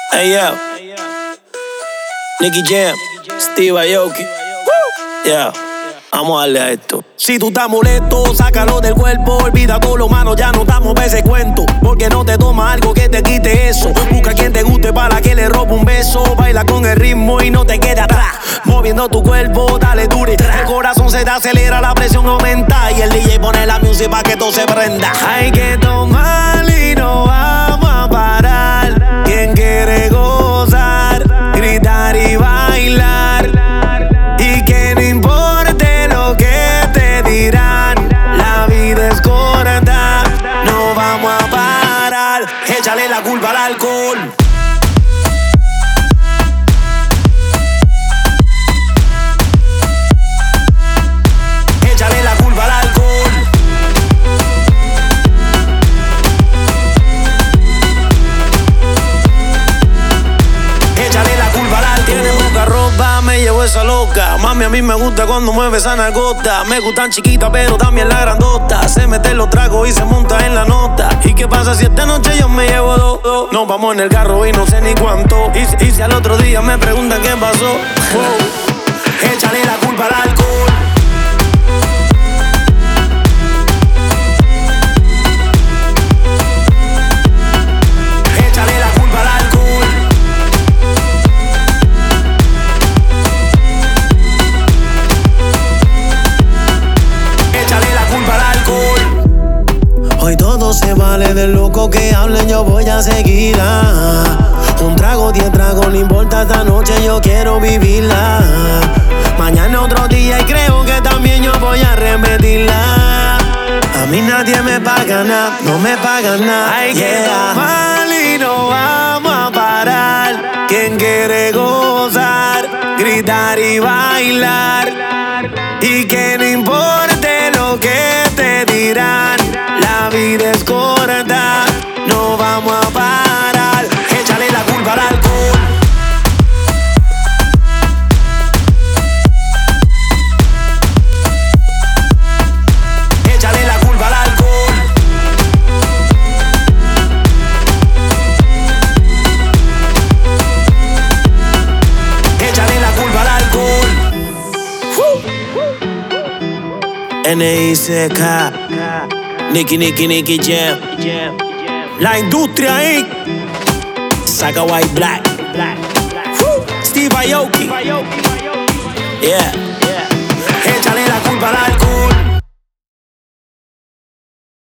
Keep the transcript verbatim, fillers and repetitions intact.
Hey yo, Nicky Jam, Steve Aoki. Yeah, vamos a darle a esto. Si tú estás molesto, sácalo del cuerpo. Olvida todo lo malo, ya no estamos pa' ese cuento. Porque no te toma algo que te quite eso. Busca quien te guste para que le robe un beso. Baila con el ritmo y no te quede atrás. Moviendo tu cuerpo, dale dure. El corazón se te acelera, la presión aumenta. Y el D J pone la música para que todo se prenda. Hay que tomar y no vamos a parar. Quien quiere gozar, gritar y bailar. Y que no importe lo que te dirán. La vida es corta, no vamos a parar. Échale la culpa al alcohol. Échale la culpa al alcohol. Échale la culpa al alcohol. Tiene poca ropa, me llevo esa loca. Mami, a mí me gusta cuando mueve esa nalgota. Me gustan chiquitas, pero también la grandota. Se mete los tragos y se monta en la nota. ¿Y qué pasa si esta noche yo me llevo dos? dos? Nos vamos en el carro y no sé ni cuánto. Y, y si al otro día me preguntan qué pasó, wow. Échale la culpa al alcohol. Échale la culpa al alcohol. Échale la culpa al alcohol. Hoy todo se vale, de loco que hablen yo voy a seguir. ah. Un trago, diez tragos, no importa, esta noche yo quiero vivirla. Mañana otro día y creo que también yo voy a repetirla. A mí nadie me paga nada, no me pagan nada. Hay que tomar y no vamos a parar. Quien quiere gozar, gritar y bailar. Y que no importe lo que te dirán. La vida es corta, no vamos a parar. Échale la culpa al alcohol. Échale la culpa al alcohol. Échale la culpa al alcohol. N I C K, Nicky, Nicky, Nicky Jam. La industria incorporated. Saga White Black. Steve Aoki. Yeah. Échale la culpa al alcohol.